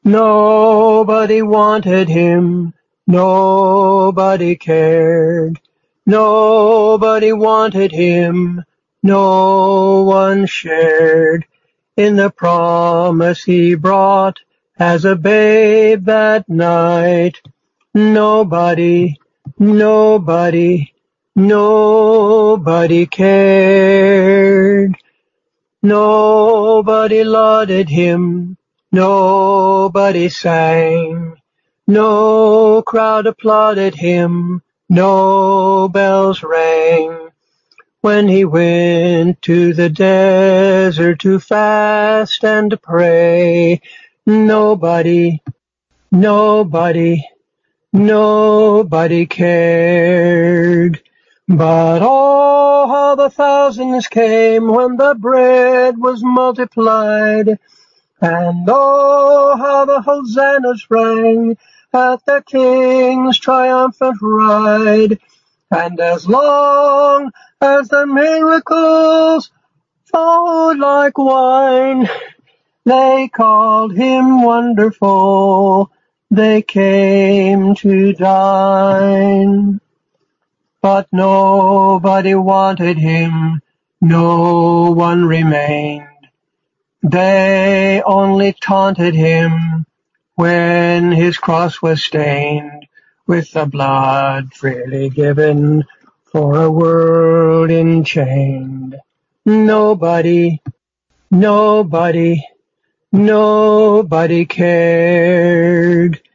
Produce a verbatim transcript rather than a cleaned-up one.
Nobody wanted him, nobody cared. Nobody wanted him, no one shared in the promise he brought as a babe that night. Nobody, nobody, nobody cared. Nobody lauded him, nobody sang. No crowd applauded him, no bells rang. When he went to the desert to fast and to pray, nobody, nobody, nobody cared. But oh, how the thousands came when the bread was multiplied, and oh, how the hosannas rang at the King's triumphant ride. And as long as the miracles flowed like wine, they called him wonderful, they came to dine. But nobody wanted him, no one remained. They only taunted him when his cross was stained with the blood freely given for a world enchained. Nobody, nobody, nobody cared.